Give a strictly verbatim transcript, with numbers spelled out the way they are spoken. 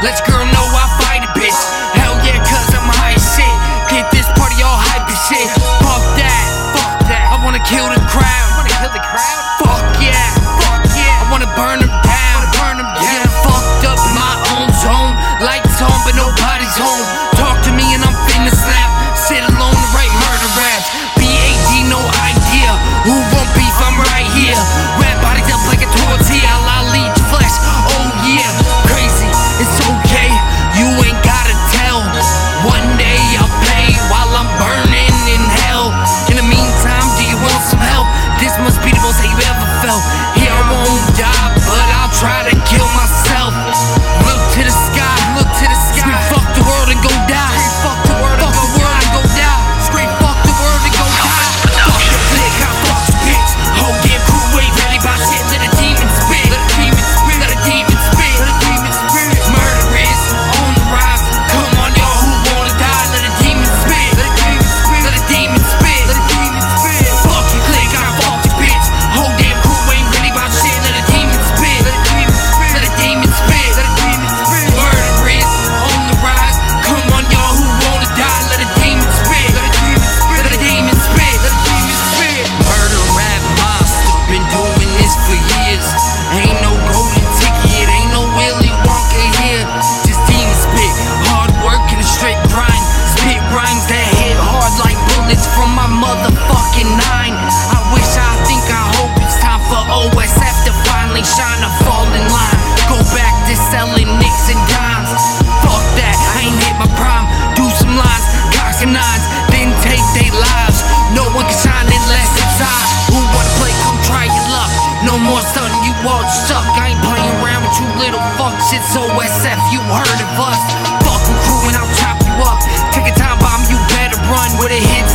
Let's girl know I fight a bitch. Hell yeah, cause I'm high as shit. Get this party all hype as shit. Fuck that, fuck that. I wanna kill the crowd. You wanna kill the crowd? Fuck yeah, fuck yeah. I wanna burn them down. Wanna burn them down? Yeah, fucked up in my own zone. Lights on, but nobody's home. Talk to me and I'm finna snap. Sit alone to write murder raps. B A D, no idea. Who won't beef? I'm right here. Rap bodies up like a tortilla. I'll lead your flesh. Oh yeah, crazy. It's okay. You ain't gotta tell. One day I'll pay while I'm burning in hell. In the meantime, do you want some help? This must be the most that you ever felt. Here I won't die, but I'll try to kill myself. Look to the sky, look to the sky. Scream fuck the world and go die. Fuck the world and Fuck go the world and go die. Scream fuck the world and go die. Fuck the click, I fuck the bitch. Whole damn crew ain't ready by shit. Let a demon spit. Let a demon spit. Let a demon spit. Let a demon spit. Murder is on the rise. Come on, y'all who wanna die. Let a demon spit. Let a demon spit. Let a demon spit. Let a demon spit. Fuck the click, I fuck the bitch. Whole damn crew ain't ready by shit. Let a demon spit. Let a demon spit. Let a demon spit. Let a demon spit. Murder is on the rise. Come on, y'all who wanna die. Let a demon spit. Let a demon spit. Let a demon spit. Let a demon spit. Murder rap monster, been doing this for years. Ain't no golden ticket, ain't no Willy Wonka here. Just demon spit, hard work and a straight grind. Spit rhymes that hit hard like bullets from my motherfucking nine. I wish, I think, I hope it's time for O S F to finally shine a fall in line. Go back to selling nicks and dimes. Fuck that, I ain't hit my prime. Do some lines, cocks and nines, then take their lives. No one can shine unless it's I. Who wanna play? Come try your luck. No more stunning, you all suck. I ain't playing around with you little fucks. It's O S F, you heard of us. Fucking crew and I'll chop you up. Take a time bomb, you better run. With a hit